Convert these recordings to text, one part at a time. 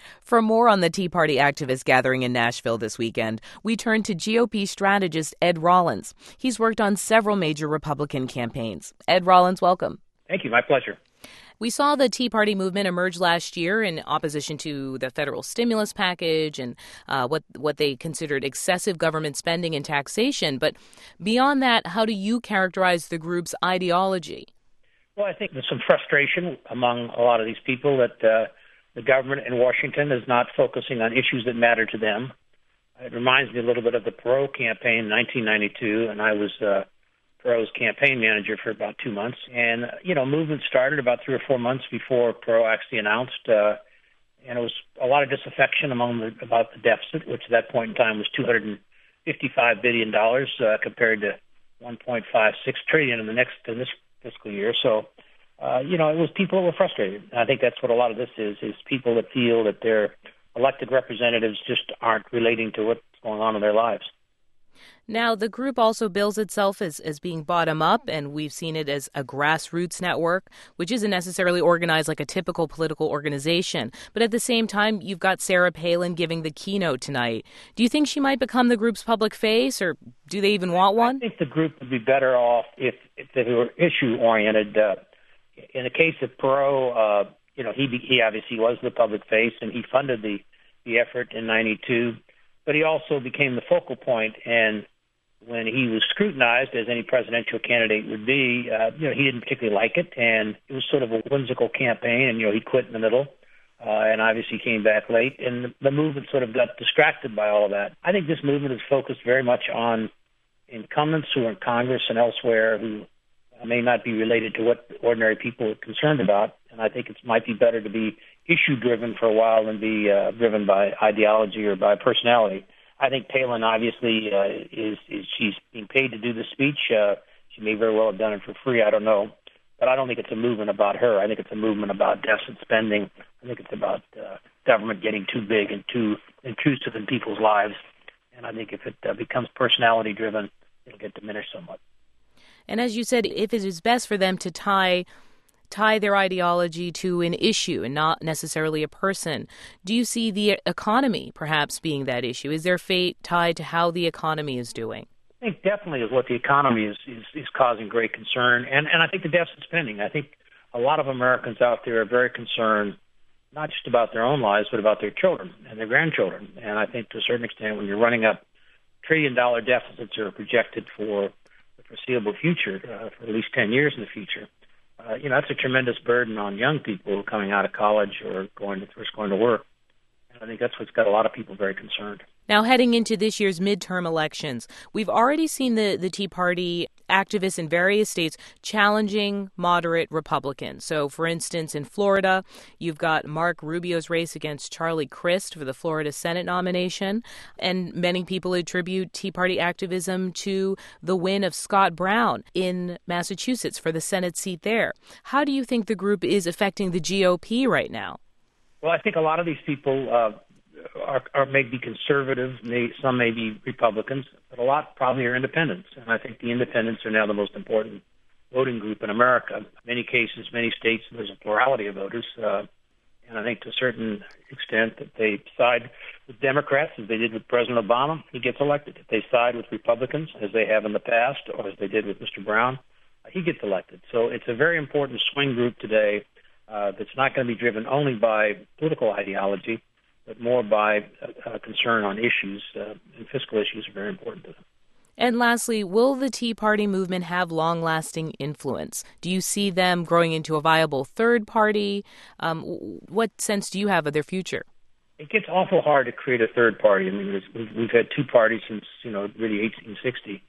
For more on the Tea Party activist gathering in Nashville this weekend, we turn to GOP strategist Ed Rollins. He's worked on several major Republican campaigns. Ed Rollins, welcome. Thank you. My pleasure. We saw the Tea Party movement emerge last year in opposition to the federal stimulus package and what they considered excessive government spending and taxation. But beyond that, how do you characterize the group's ideology? Well, I think there's some frustration among a lot of these people that the government in Washington is not focusing on issues that matter to them. It reminds me a little bit of the Perot campaign in 1992, and I was Perot's campaign manager for about 2 months. And, movement started about 3 or 4 months before Perot actually announced, and it was a lot of disaffection about the deficit, which at that point in time was $255 billion compared to $1.56 trillion in this fiscal year. So, it was people that were frustrated. And I think that's what a lot of this is people that feel that their elected representatives just aren't relating to what's going on in their lives. Now, the group also bills itself as being bottom-up, and we've seen it as a grassroots network, which isn't necessarily organized like a typical political organization. But at the same time, you've got Sarah Palin giving the keynote tonight. Do you think she might become the group's public face, or do they even want one? I think the group would be better off if they were issue-oriented. In the case of Perot, he obviously was the public face, and he funded the effort in 92. But he also became the focal point, and when he was scrutinized, as any presidential candidate would be, he didn't particularly like it, and it was sort of a whimsical campaign, and, he quit in the middle, and obviously came back late, and the movement sort of got distracted by all of that. I think this movement is focused very much on incumbents who are in Congress and elsewhere who may not be related to what ordinary people are concerned about, and I think it might be better to be issue-driven for a while than be driven by ideology or by personality. I think Palin obviously she's being paid to do the speech. She may very well have done it for free. I don't know. But I don't think it's a movement about her. I think it's a movement about deficit spending. I think it's about government getting too big and too intrusive in people's lives. And I think if it becomes personality-driven, it'll get diminished somewhat. And as you said, if it is best for them to tie their ideology to an issue and not necessarily a person, do you see the economy perhaps being that issue? Is their fate tied to how the economy is doing? I think definitely is what the economy is causing great concern. And I think the deficit spending. I think a lot of Americans out there are very concerned, not just about their own lives, but about their children and their grandchildren. And I think to a certain extent, when you're running up trillion-dollar deficits that are projected for the foreseeable future, for at least 10 years in the future, that's a tremendous burden on young people coming out of college or first going to work. And I think that's what's got a lot of people very concerned. Now, heading into this year's midterm elections, we've already seen the Tea Party activists in various states challenging moderate Republicans. So, for instance, in Florida, you've got Mark Rubio's race against Charlie Crist for the Florida Senate nomination. And many people attribute Tea Party activism to the win of Scott Brown in Massachusetts for the Senate seat there. How do you think the group is affecting the GOP right now? Well, I think a lot of these people are maybe conservative, some may be Republicans, but a lot probably are independents. And I think the independents are now the most important voting group in America. In many cases, many states, there's a plurality of voters. And I think to a certain extent that they side with Democrats, as they did with President Obama, he gets elected. If they side with Republicans, as they have in the past, or as they did with Mr. Brown, he gets elected. So it's a very important swing group today that's not going to be driven only by political ideology, but more by concern on issues, and fiscal issues are very important to them. And lastly, will the Tea Party movement have long-lasting influence? Do you see them growing into a viable third party? What sense do you have of their future? It gets awful hard to create a third party. I mean, we've had two parties since, really 1860.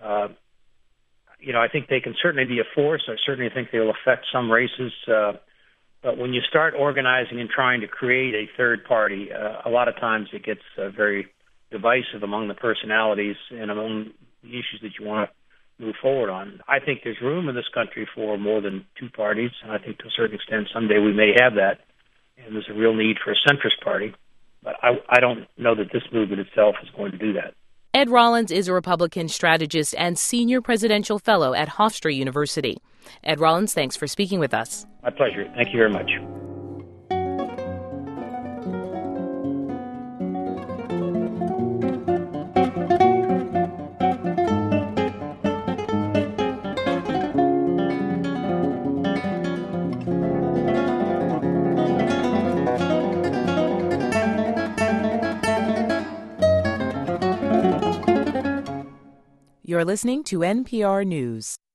I think they can certainly be a force. I certainly think they'll affect some races. But when you start organizing and trying to create a third party, a lot of times it gets very divisive among the personalities and among the issues that you want to move forward on. I think there's room in this country for more than two parties, and I think to a certain extent someday we may have that, and there's a real need for a centrist party. But I don't know that this movement itself is going to do that. Ed Rollins is a Republican strategist and senior presidential fellow at Hofstra University. Ed Rollins, thanks for speaking with us. My pleasure. Thank you very much. You're listening to NPR News.